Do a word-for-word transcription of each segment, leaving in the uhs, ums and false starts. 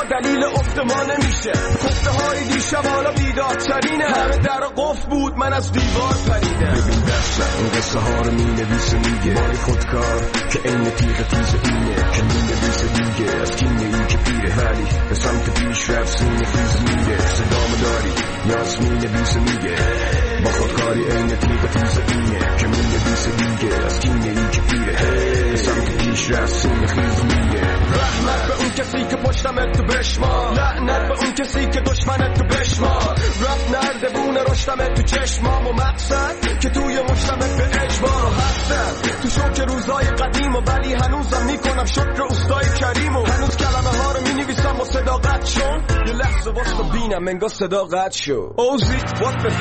دلیل افت ما نمیشه. خفته های دیشب حالا بیدارترینه، همه در قفل بود من از دیوار پریدم. ببین دستم این قصه ها رو می نویسه، میگه بای خودکار که این تیغ تیز اینه که می نویسه دیگه از کینه ای که پیره، ولی به سمت پیش رفت سینه خیز میره. صدام داری یاس می نویسه میگه با خودکاری این تیغ تیز اینه که می نویسه دیگه از کینه ای که پیره، به سمت پیش رفت سینه خیز میره. رحمت به اون کسی که پشتمت تو بشمار، لعنت به اون کسی که دشمنت تو بشمار. رفت نردبونه رشتمت تو چشمام و مقصد که توی مشتمت به اجبار و حسد. تو شوک روزای قدیم و ولی هنوزم میکنم شکر اوستای کریم و هنوز کلمه ها رو مینویسم با صداقت، چون یه لحظه واسه بینم انگار صداقت شو. اوزی what the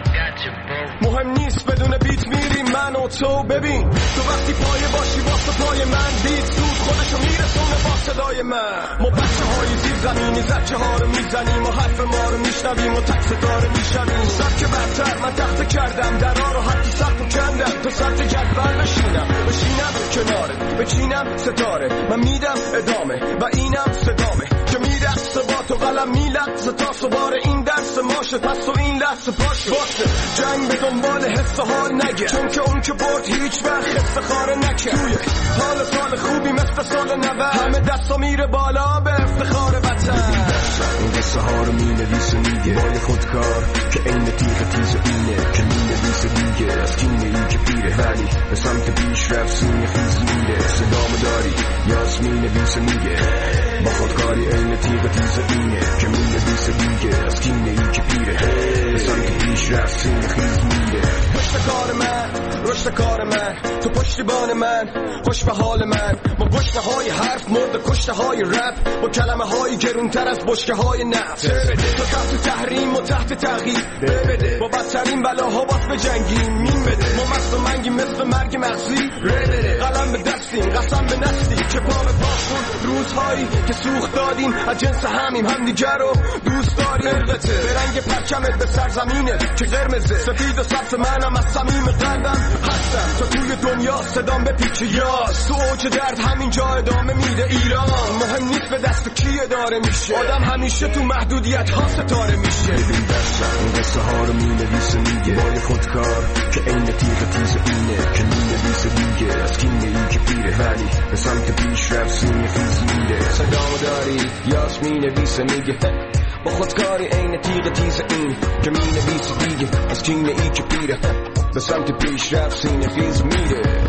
مهم نیست بدون بیت میریم من و تو. ببین تو وقتی پایه باشی واسه پای من، بیت سود خودشو میرسونه با صدای من. ما بچه های زیر زمینی زجه ها رو میزنیم و حرف ما رو میشنویم و تک ستاره میشنیم. سبک برتر من تخت کردم درها رو حتی سخت و کندم تا سطح جدول بشینم بشینم کنارت بچینم ستاره. من میدم ادامه و اینم صدامه که میرقصه با تو قلم میلقصه تا سوار این درس ماشه. پس تو این لحظه پاشه باشه جنگ به دنبال حس حال نگه، چون که اون که برد هیچ وقت استخاره نکه. توی حال سال خوبی مثل سال نوه همه دستا میره بالا به افتخار وطن. این قصه ها رو می نویسه میگه بای خودکار که این تیغ تیز اینه که می نویسه دیگه از کینه ای که پیره، ولی به سمت پیش رفت سینه خیز میره. صدام داری یاس می نویسه میگه با خودکاری این تیغ تیز اینه که می نویسه دیگه از کینه ای که پیره، به سمت پیش رفت سینه خیز میره. پشت کار من رشد کار من تو پشتیبان من خوش به حال من. با گشنه های حرف مرد کشته های رپ با کلمه های گرونتر از بشکه های نفت. تو تحت تحریم و تحت تغییر بده با بدترین بلاها باز به جنگیم مین بده. ما مست و منگیم مثل مرگ مغزی قلم به دستیم قسم به نستی که پا به پا خود روزهایی که سوخت دادیم از جنس همیم همدیگر رو دوست داریم. البته به رنگ پرچمت به سرزمینه که قرمزه سفید و سبز منم از صمیم قلبم هستم تا توی دنیا صدام به پیچ یاس. تو اوج درد همینجا ادامه میده ایران. مهم نیست به دست کی اداره میشه، آدم همیشه تو محدودیت ها ستاره میشه. ببین دستم این قصه ها رو می نویسه میگه بای خودکار که این تیغ تیز اینه که می نویسه دیگه از کینه ای که پیره، ولی به سمت پیش رفت سینه خیز میره. صدامو داری یاس می نویسه میگه با خودکاری این تیغ تیز این که می نویسه دیگه از کینه ای که پیره، به سمت پیش رفت سینه خیز میره.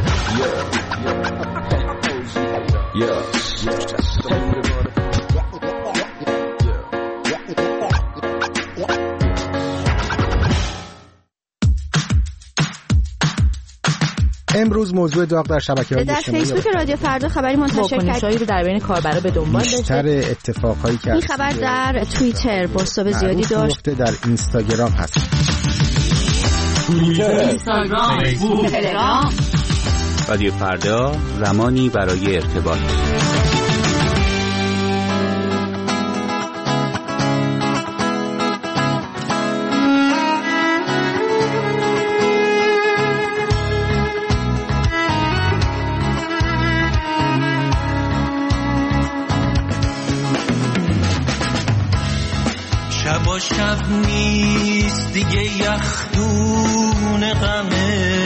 امروز موضوع داغ در شبکه‌های اجتماعی در فیسبوک رادیو فردا خبری منتشر کرد رو در بین کاربرا به دنبال داشته. بیشتر اتفاقایی که این خبر در توییتر پست‌های زیادی داشت، در اینستاگرام هست. اینستاگرام، فیسبوک، تلگرام. رادیو فردا زمانی برای ارتباط. شب و شب نیست دیگه یخدون غمه،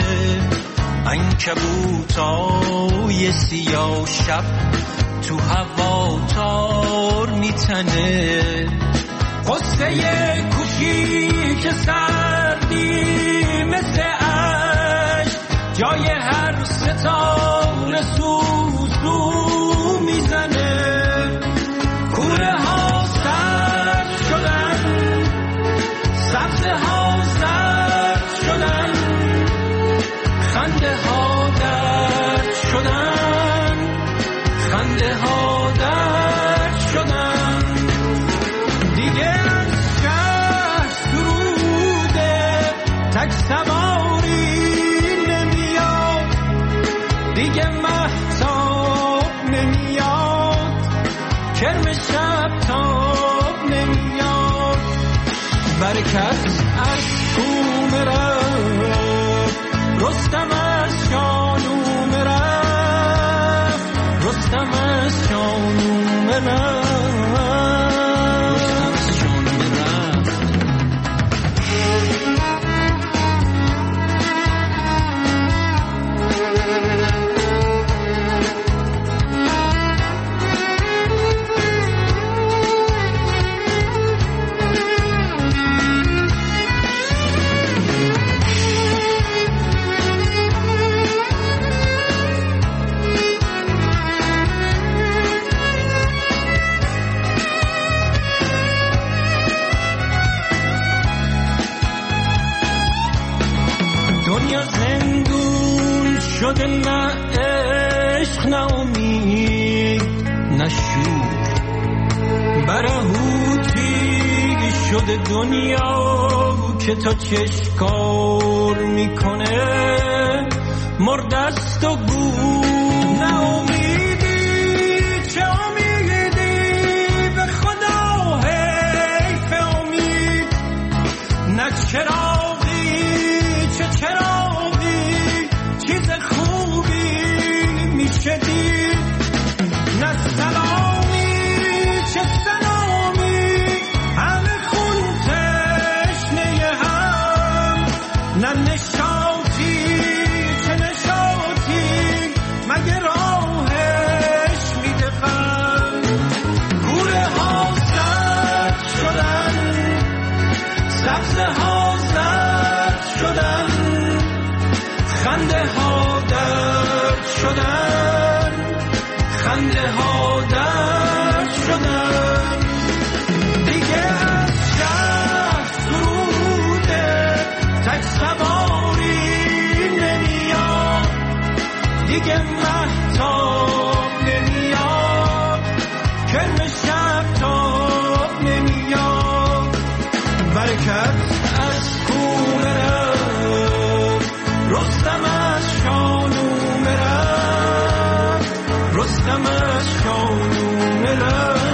عنکبوتای سیاه شب تو هوا تار میتنه. قصه کوچیک سردی مثل عشق جای هر ستاره سوزو میزنه. کوره ها سرد شدن، سبزه ها زرد شدن، خنده ها درد شدن، خنده ها درد شدن. دیگه از شهر سروده تک سواری نمیاد، دیگه مهتاب نمیاد، کرم شب تاب نمیاد. برکت از کوم رفت، رستم از شانوم رفت، رستم از شانوم رفت. شده نه عشق نه امید نه شور، برهوتی شده دنیا که تا چشکار میکنه مردست و گور. نه امیدی چه امیدی به خدا حیف امید، نه چراغی چه چراغی چیز خوبی میشه دید، نه سلامی چه سلامی همه خون تشنه هم، نه نشاطی چه نشاطی مگه راهش میده غم. کوره ها زد شدن، سبزه ها زد شدن، خنده ها درد شدن، خنده ها درد شدن. دیگه از شهر سروده تک سواری نمیاد، دیگه مهتاب نمیاد، کرم شب تاب نمیاد. برکت از کومه رفت، رستم از شانومه رفت، رستم از شانومه رفت.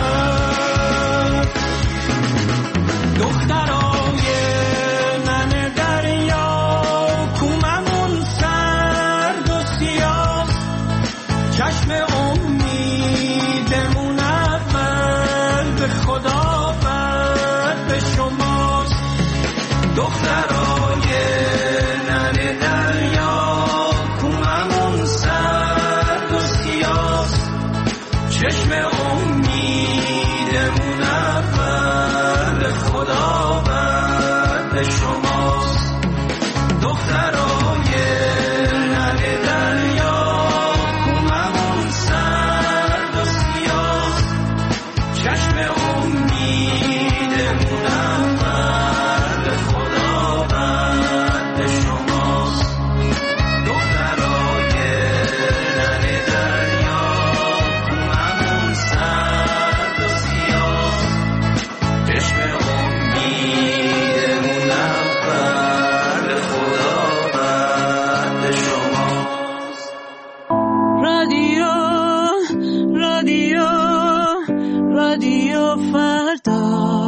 دخترای ننه دریا کوممون سرد و سیاست، چشم امیدمون اول به خدا بعد به شماست. دخترای ننه دریا کوممون سرد و سیاست، چشم امیدمون اول به خدا بعد به شماست. دخترای ننه دریا کوممون سرد و سیاست، چشم امیدمون اول به خدا بعد به شماست. دخترای ننه دریا کوممون سرد و سیاست، چشم امیدمون اول به خدا بعد به شماست. رادیو رادیو رادیو فردا.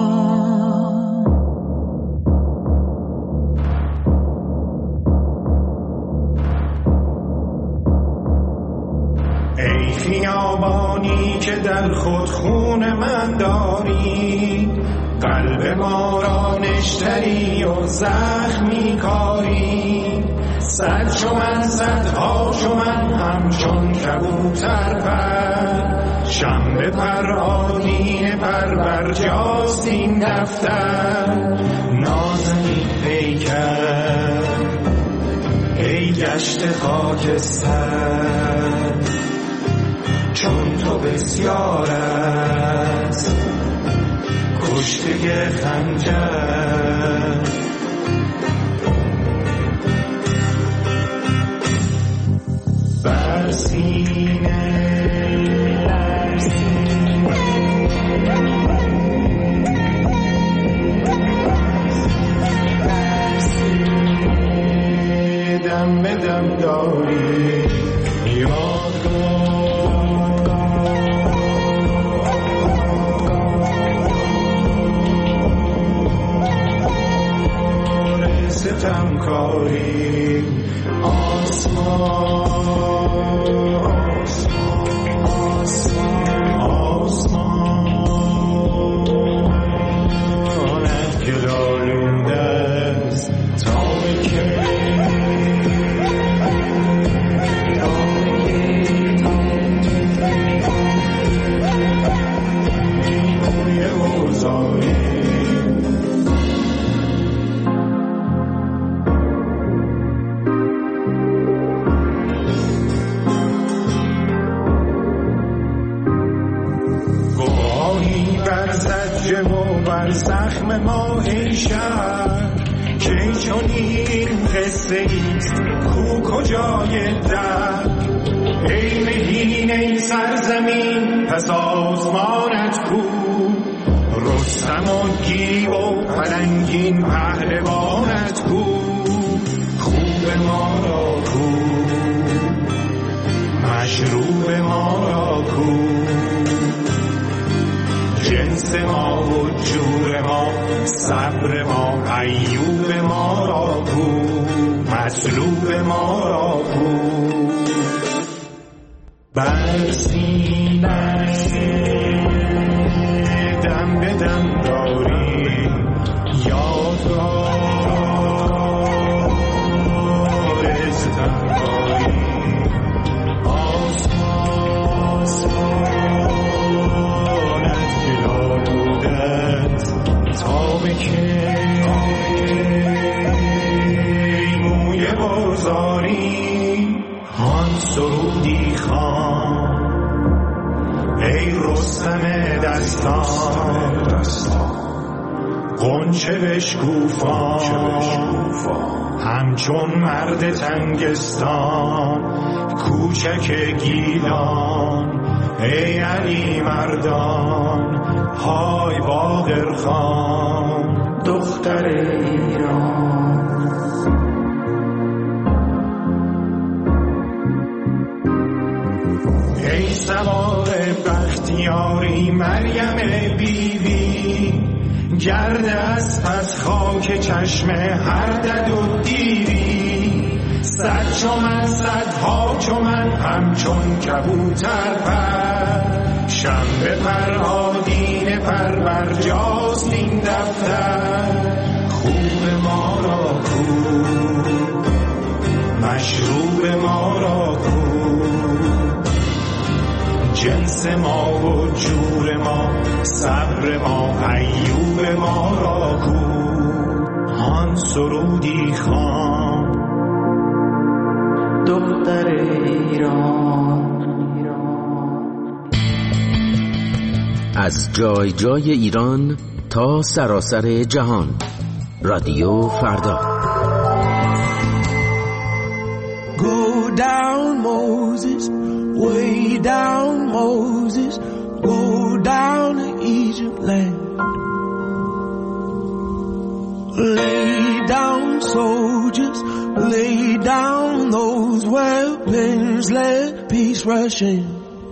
ای خیابانی که در خود خون من داری، قلب ما را نشتری و زخمی کاری. صد چو من صدها چو من همچون کبوتر پر، شنبه پر آدینه پر برجاست این دفتر. نازنین پیکر ای گشت خاکستر، چون تو بسیار است کشته خنجر. بر سینه دم به دم داری یاد کن ستم کاری. آسمان آسمان آسمانت که دالونده است تا به که بر زخم ما ای شهر که چون این قصه ایست کو کجای در ای مهین این سرزمین پس آسمانت کو رستم و گیو و پلنگین پهلوانت کو خوب ما را کو مشروب ما را کو جنس ما و جور ما صبر ما ایوب ما را کو مطلوب ما را کو بر سینه دم به دم داری یاد را رزتم داری آسمانت گلال بودت تا به که موی بازاری هان سرودی خان ای رستم دستان غنچه بشکوفان همچون مرد تنگستان کوچک گیلان ای علی مردان های باقر خان دختر ایران ای سوار بختیاری مریم بیبی گرد از پس خاک چشم هر دد و دیری صد چومن صدها چومن همچون کبوتر پر شنبه پر آدین پر برجاست این دفتر خوب ما را کو مشروب ما را کو جنس ما و جور ما صبر ما ایوب ما را کو هان سرودی خان دختر ایران از جای جای ایران تا سراسر جهان رادیو فردا Go down Moses, way down Moses, go down to Egypt land. Lay down soldiers, lay down those weapons, let peace rush in.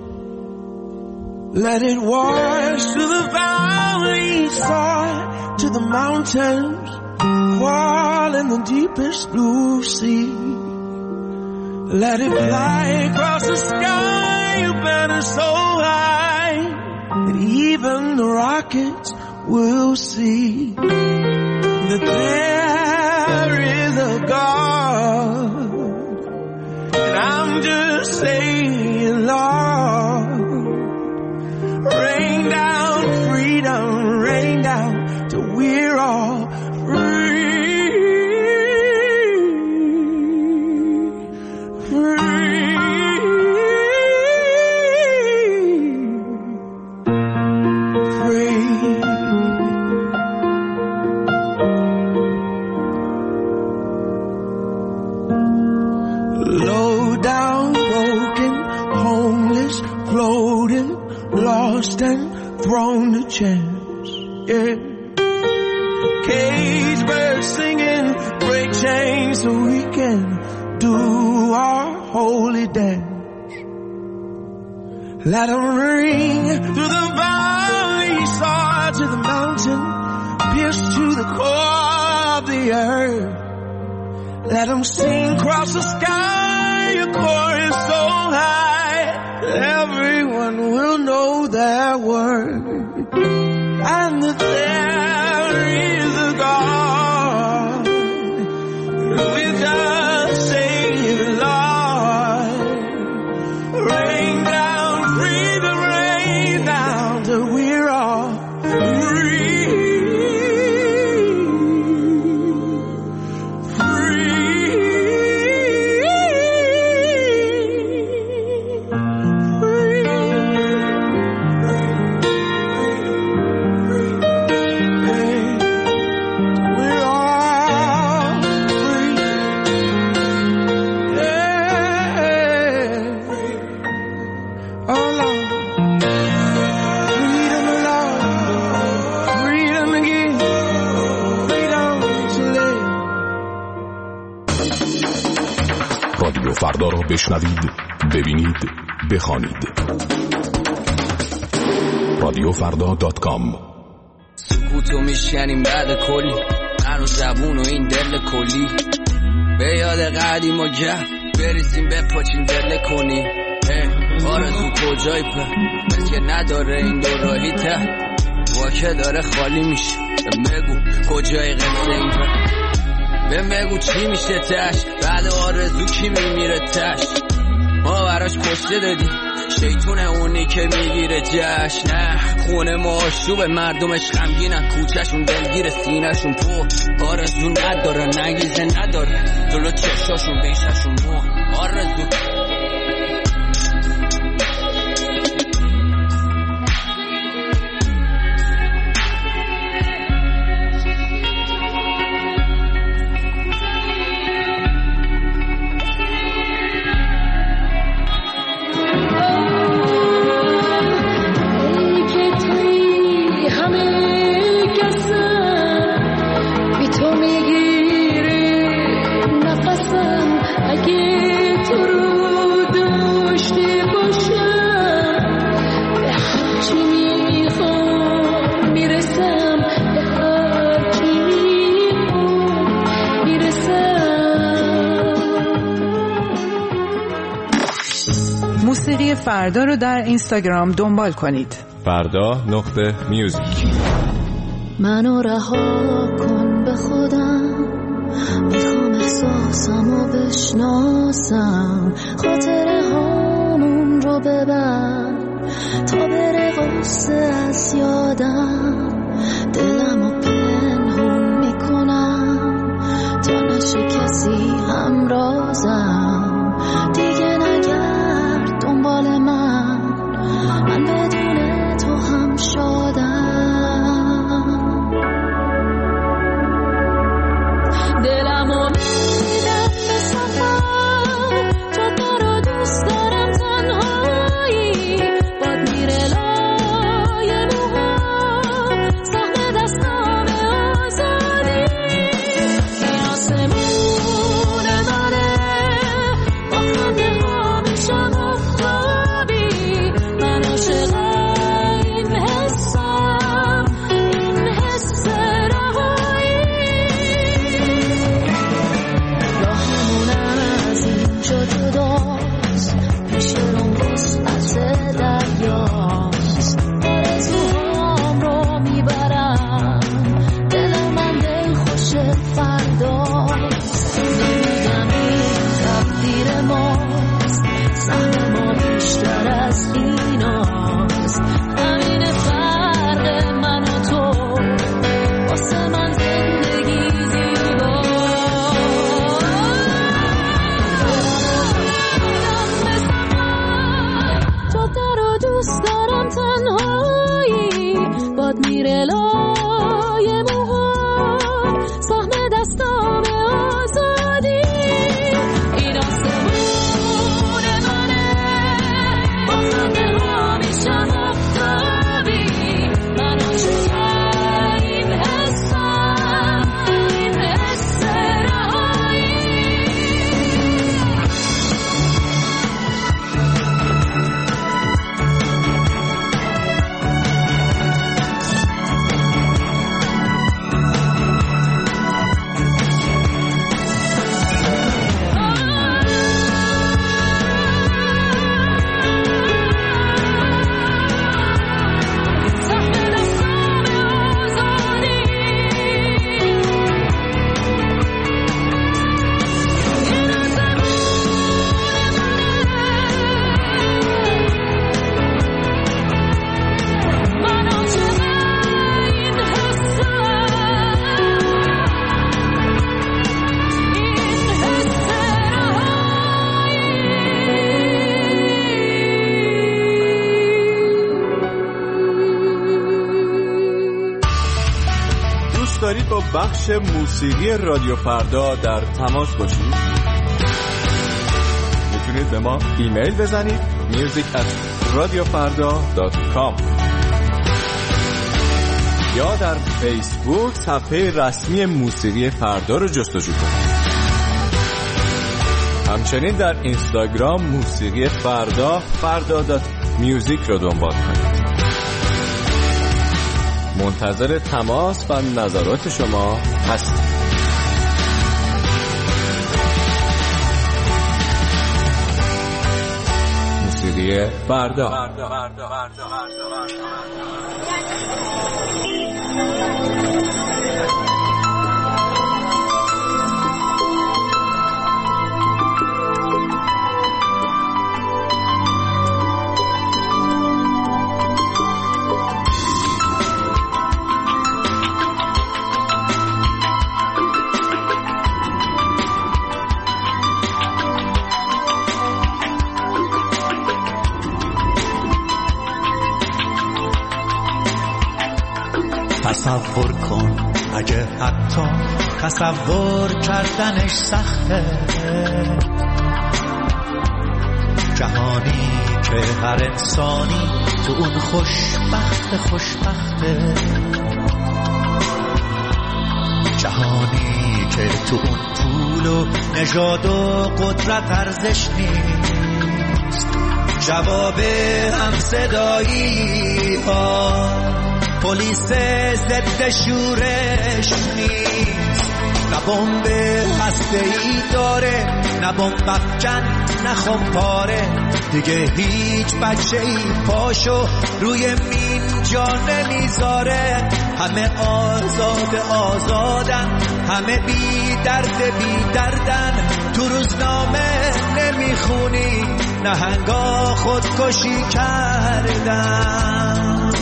Let it wash to the valley side, to the mountains, fall in the deepest blue sea. Let it fly across the sky, a banner so high that even the rockets will see that there is a God. And I'm just saying, Lord, rain down freedom, rain down till we're all free. Lost and thrown a chance, yeah. Cage birds singing, break chains so we can do our holy dance. Let them ring through the valley, soar to the mountain, pierce to the core of the earth. Let them sing across the sky, a chorus so high, everyone will know their word, and that there is a God. We just say, Lord, rain down freedom, rain down till we're all free. Free. فردا را بشنوید، ببینید، بخوانید. رادیو فردا دات کام. سکوتو میشکنیم بعد کلی، من و زبون و این دل کلی، به یاد قدیم و گه بریسیم بپاچیم دل کنی. آرزو کجای په بس که نداره این دو راهی ته، واکه داره خالی میشه. بگو کجای قصه این په، به بگو چی میشه تش، بعد آرزو کی میمیره تش. ما براش کشته دادی شیطونه اونی که میگیره جشن. نه خونه ما آشوبه، مردمش غمگینن، کوچهشون دلگیر، سینهشون پر آرزو نداره، نگیزه نداره، جلو چشاشون بیششون مو آرزو. موسیقی فردا رو در اینستاگرام دنبال کنید. فردا نقطه میوزیک. منو رها کن به خودم، میخوام احساسمو بشناسم، خاطره هامون رو ببر تا بره غصه از یادم. دلمو پنهون میکنم تا نشه کسی همرازم، دیگه نگرد دنبال من، من بدون تو هم شادم. دلمو میدم به سفر، جاده رو دوست دارم تنهایی، باد میره لای موهام، سهم دستام آزادی. این آسمون منه با خنده ها میشم افتابی، من عاشق این حسم، این حس رهایی. راهمون از اینجا جداست، پیش اون وسعت دریاست، آرزوهام رو میبرم، دل من دل خوش فرداست. نمیگم این تقدیر ماست، سهم ما بیشتر از ایناست، همین فرق من و تو، واسه من زندگی زیباست. جاده رو دوست دارم تنهایی، باد میره لای موهام، سهم دستام آزادی. این آسمون منه با خنده ها میشم افتابی، من عاشق این حسم، این حس رهایی. دارید با بخش موسیقی رادیو فردا در تماس باشید؟ میتونید به ما ایمیل بزنید میوزیک ات رادیو فردا دات کام یا در فیسبوک صفحه رسمی موسیقی فردا رو جستجو کنید. همچنین در اینستاگرام موسیقی فردا فردا دات میوزیک رو دنبال کنید. منتظر تماس و نظرات شما هستیم. موسیقی فردا, فردا. فردا. فردا. فردا. تصور کن اگه حتی تصور کردنش سخته، جهانی که هر انسانی تو اون خوشبخت خوشبخته، جهانی که تو اون پول و نژاد و قدرت ارزش نیست، جواب هم صدایی ها پلیس ضد شورش نیست، نه بمب هسته‌ای داره نه بمب افکن نه خمپاره، دیگه هیچ بچه‌ای پاشو روی مین جا نمیذاره، همه آزاد آزادن، همه بی درد بی دردن، تو روزنامه نمیخونی نهنگا خودکشی کردن.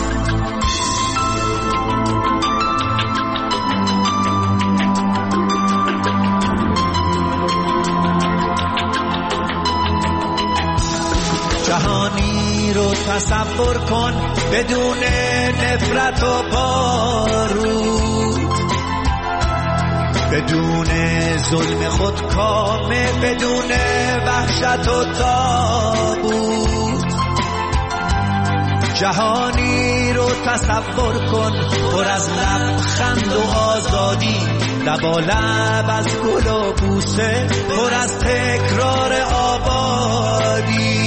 جهانی رو تصور کن بدون نفرت و بارود، بدون ظلم خودکامه، بدون وحشت و تابوت. جهانی رو تصور کن پر از لبخند و آزادی، لبالب از گل و بوسه، پر از تکرار آبادی.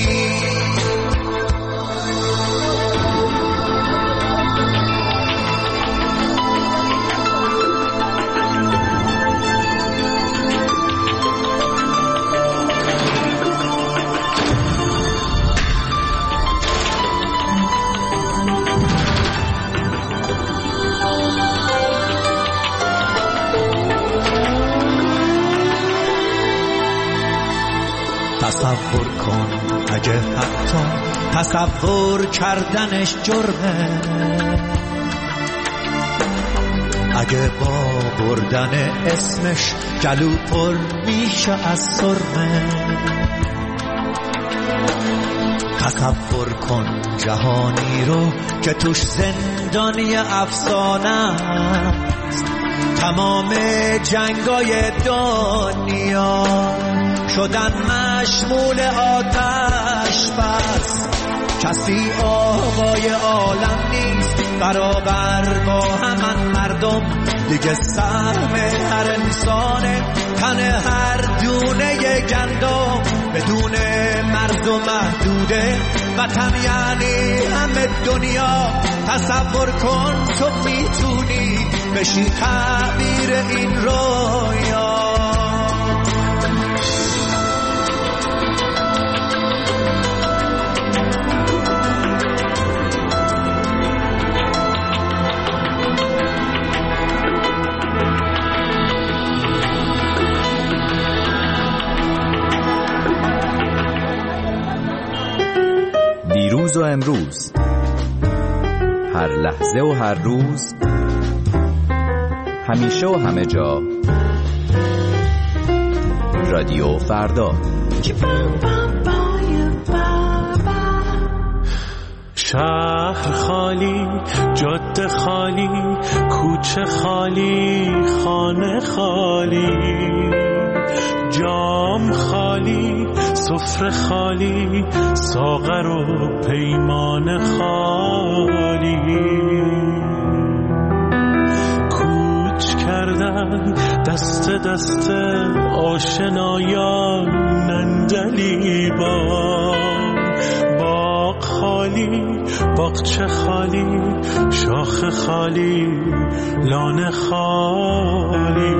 تصور کن اگه حتی تصور کردنش جرمه، اگه با بردن اسمش گلو پر میشه از سرمه. تصور کن جهانی رو که توش زندانی افسانه است، تمام جنگای دنیا شدن مشمول آتش بس، کسی آقای عالم نیست برابر با همان مردم، دیگه سهم هر انسانه تن هر دونه گندم، بدون مرز و محدوده وطن یعنی همه دنیا. تصور کن تو میتونی بشی تعبیر این رویا. دیروز و امروز، هر لحظه و هر روز، همیشه و همه جا، رادیو فردا. شهر خالی، جاده خالی، کوچه خالی، خانه خالی، جام خالی، سفره خالی، ساغر و پیمان خالی. کوچ کردن دست دست آشنایان نندلیبان. باغ خالی، باغچه خالی، شاخ خالی، لانه خالی.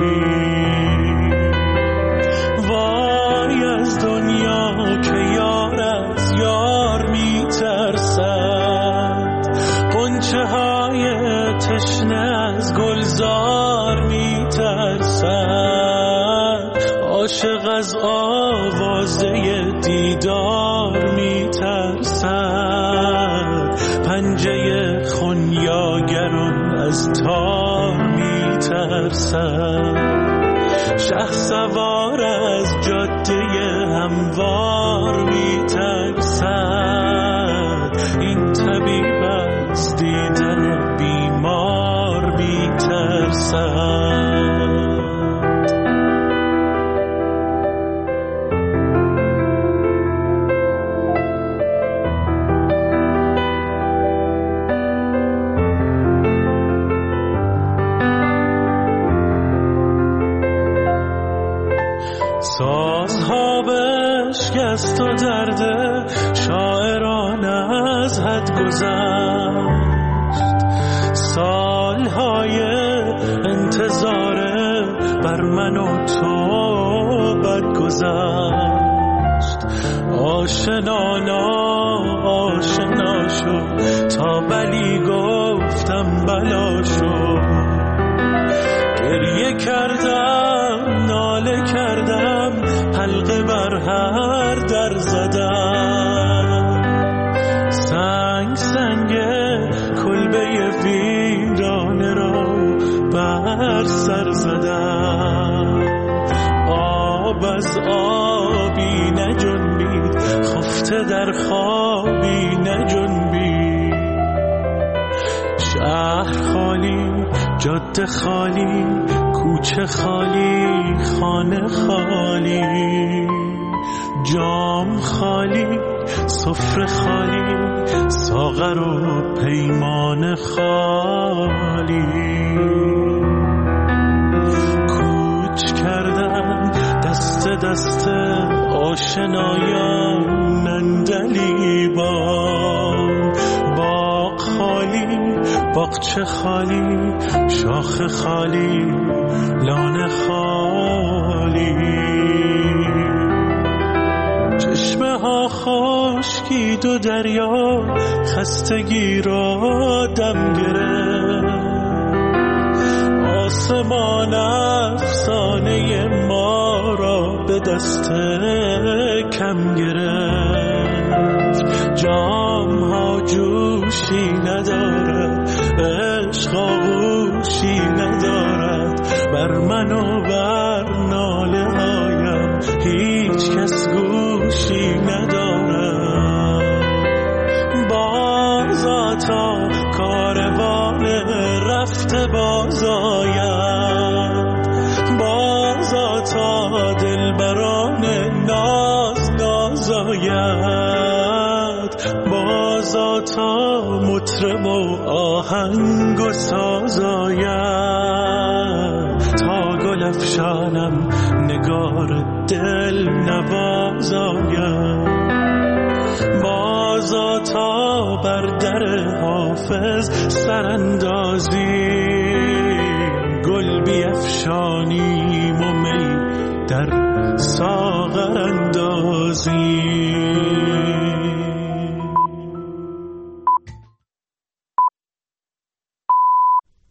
وای از دنیا که یار از یار می ترسد، غنچه های تشنه از گلزار می ترسد، عاشق از آوازه دیدار می ترسد، پنجه خونیاگران از تار می ترسد، شه سوار از جاده هموار می ترسد، این طبیب از دیدن بیمار می ترسد. سازها بشکست و درد شاعران از حد گذشت، سالهای انتظار بر من و تو بد گذشت. آشنانا آشنا شد تا بلی گفتم بلا شد، گریه کردم ناله کردم حلقه بر هر در زدم، سنگ سنگ کلبه ویرانه را بر سر زدم. آب از آبی نجنبید، خفته در خوابی نجنبید، شهر خالی، جاده خالی، کوچه خالی، خانه خالی، جام خالی، سفره خالی، ساغر و پیمان خالی. کوچ کردن دست دست آشنایان نندلیبان، باغ خالی، باغچه خالی، شاخ خالی، لانه خالی. چشمه ها خشکید و دریا خستگی را دم گرفت، آسمان افسانه ما را به دست کم گرفت. جام ها جوشی ندارد، عشق آغوشی ندارد، بر من و بر ناله هایم هیچ کس گوشی ندارد. بازا تا کاروان رفته باز آید، بازا تا دلبران ناز ناز آید، بازا تا مطرب و آهنگ و ساز آید، تا گل افشانم نگار دل نواز آید، بازا تا بر در حافظ سراندازی